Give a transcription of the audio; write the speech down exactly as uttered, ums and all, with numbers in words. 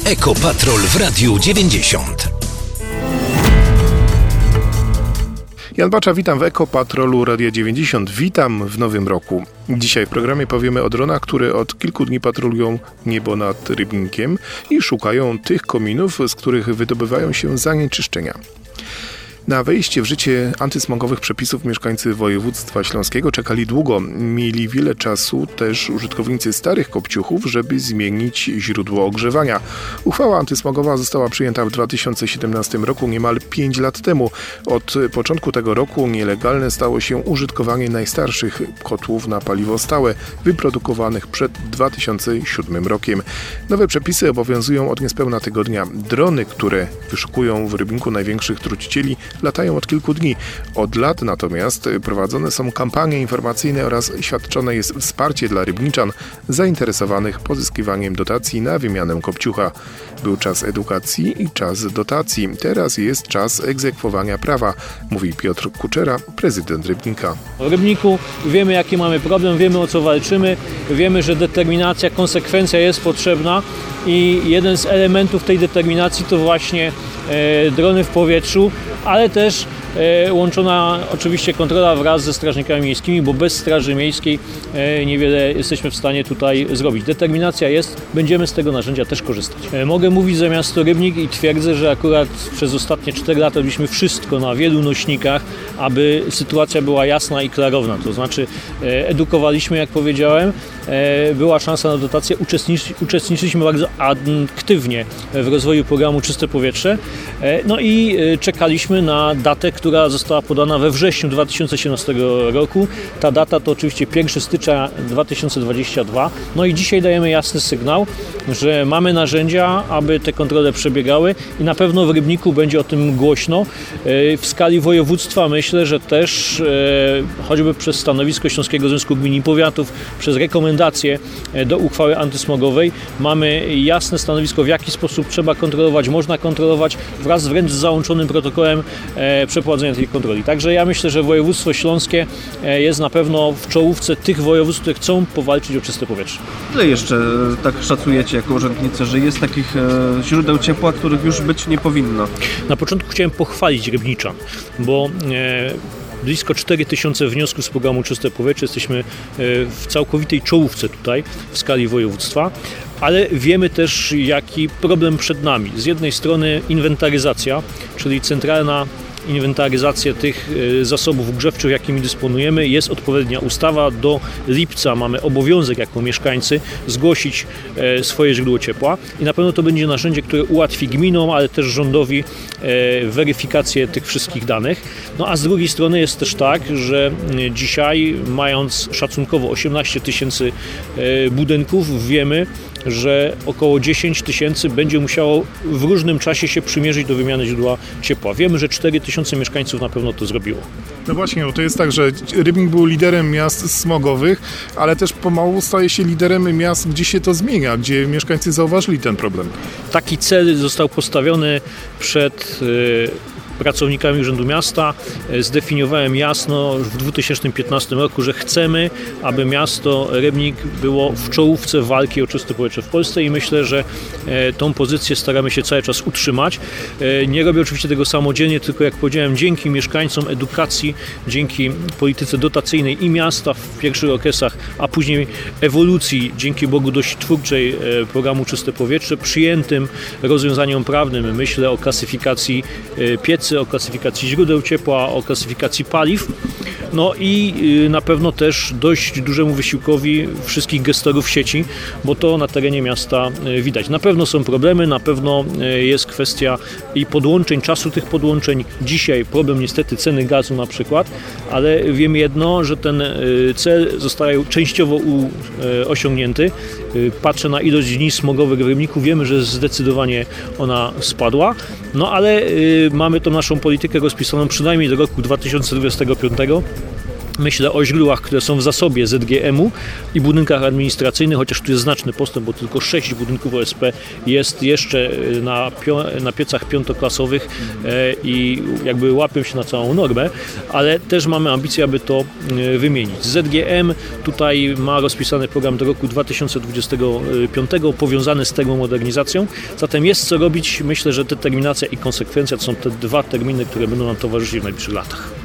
Ekopatrol w Radiu dziewięćdziesiąt. Jan Bacza, witam w Ekopatrolu Radia dziewięćdziesiąt. Witam w nowym roku. Dzisiaj w programie powiemy o dronach, które od kilku dni patrolują niebo nad Rybnikiem i szukają tych kominów, z których wydobywają się zanieczyszczenia. Na wejście w życie antysmogowych przepisów mieszkańcy województwa śląskiego czekali długo. Mieli wiele czasu też użytkownicy starych kopciuchów, żeby zmienić źródło ogrzewania. Uchwała antysmogowa została przyjęta w dwa tysiące siedemnastym roku, niemal pięć lat temu. Od początku tego roku nielegalne stało się użytkowanie najstarszych kotłów na paliwo stałe, wyprodukowanych przed dwa tysiące siódmym rokiem. Nowe przepisy obowiązują od niespełna tygodnia. Drony, które wyszukują w Rybniku największych trucicieli, latają od kilku dni. Od lat natomiast prowadzone są kampanie informacyjne oraz świadczone jest wsparcie dla rybniczan zainteresowanych pozyskiwaniem dotacji na wymianę kopciucha. Był czas edukacji i czas dotacji. Teraz jest czas egzekwowania prawa, mówi Piotr Kuczera, prezydent Rybnika. W Rybniku wiemy, jaki mamy problem, wiemy, o co walczymy, wiemy, że determinacja, konsekwencja jest potrzebna i jeden z elementów tej determinacji to właśnie e, drony w powietrzu, ale też e, łączona oczywiście kontrola wraz ze strażnikami miejskimi, bo bez straży miejskiej e, niewiele jesteśmy w stanie tutaj zrobić. Determinacja jest, będziemy z tego narzędzia też korzystać. E, mogę mówić za miasto Rybnik i twierdzę, że akurat przez ostatnie cztery lata robiliśmy wszystko na wielu nośnikach, aby sytuacja była jasna i klarowna. To znaczy e, edukowaliśmy, jak powiedziałem, e, była szansa na dotację, uczestniczy, uczestniczyliśmy bardzo aktywnie w rozwoju programu Czyste Powietrze, e, no i e, czekaliśmy na datę, która została podana we wrześniu dwa tysiące siedemnastego roku. Ta data to oczywiście pierwszego stycznia dwa tysiące dwudziestego drugiego. No i dzisiaj dajemy jasny sygnał, że mamy narzędzia, aby te kontrole przebiegały i na pewno w Rybniku będzie o tym głośno. W skali województwa myślę, że też choćby przez stanowisko Śląskiego Związku Gmin i Powiatów, przez rekomendacje do uchwały antysmogowej mamy jasne stanowisko, w jaki sposób trzeba kontrolować, można kontrolować wraz wręcz z załączonym protokołem e, przeprowadzenia tej kontroli. Także ja myślę, że województwo śląskie e, jest na pewno w czołówce tych województw, które chcą powalczyć o czyste powietrze. Ile jeszcze tak szacujecie jako urzędnicy, że jest takich e, źródeł ciepła, których już być nie powinno? Na początku chciałem pochwalić rybniczan, bo e, blisko cztery tysiące wniosków z programu Czyste Powietrze. Jesteśmy w całkowitej czołówce tutaj w skali województwa, ale wiemy też, jaki problem przed nami. Z jednej strony inwentaryzacja, czyli centralna inwentaryzacja tych zasobów grzewczych, jakimi dysponujemy. Jest odpowiednia ustawa. Do lipca mamy obowiązek jako mieszkańcy zgłosić swoje źródło ciepła i na pewno to będzie narzędzie, które ułatwi gminom, ale też rządowi weryfikację tych wszystkich danych. No a z drugiej strony jest też tak, że dzisiaj, mając szacunkowo osiemnaście tysięcy budynków, wiemy, że około dziesięć tysięcy będzie musiało w różnym czasie się przymierzyć do wymiany źródła ciepła. Wiemy, że cztery tysiące mieszkańców na pewno to zrobiło. No właśnie, bo to jest tak, że Rybnik był liderem miast smogowych, ale też pomału staje się liderem miast, gdzie się to zmienia, gdzie mieszkańcy zauważyli ten problem. Taki cel został postawiony przed pracownikami Urzędu Miasta. Zdefiniowałem jasno w dwa tysiące piętnastym roku, że chcemy, aby miasto Rybnik było w czołówce walki o czyste powietrze w Polsce i myślę, że tą pozycję staramy się cały czas utrzymać. Nie robię oczywiście tego samodzielnie, tylko jak powiedziałem, dzięki mieszkańcom, edukacji, dzięki polityce dotacyjnej i miasta w pierwszych okresach, a później ewolucji, dzięki Bogu dość twórczej programu Czyste Powietrze, przyjętym rozwiązaniom prawnym, myślę o klasyfikacji piecy, o klasyfikacji źródeł ciepła, o klasyfikacji paliw, no i na pewno też dość dużemu wysiłkowi wszystkich gestorów sieci, bo to na terenie miasta widać. Na pewno są problemy, na pewno jest kwestia i podłączeń, czasu tych podłączeń. Dzisiaj problem niestety ceny gazu na przykład, ale wiem jedno, że ten cel zostaje częściowo osiągnięty. Patrzę na ilość dni smogowych w Rybniku, wiemy, że zdecydowanie ona spadła, no ale mamy tą naszą politykę rozpisaną przynajmniej do roku dwa tysiące dwudziestego piątego. Myślę o źródłach, które są w zasobie Z G M u i budynkach administracyjnych, chociaż tu jest znaczny postęp, bo tylko sześć budynków O S P jest jeszcze na, pio- na piecach piątoklasowych e, i jakby łapią się na całą normę, ale też mamy ambicje, aby to e, wymienić. Z G M tutaj ma rozpisany program do roku dwa tysiące dwudziestego piątego powiązany z termomodernizacją, zatem jest co robić. Myślę, że determinacja i konsekwencja to są te dwa terminy, które będą nam towarzyszyć w najbliższych latach.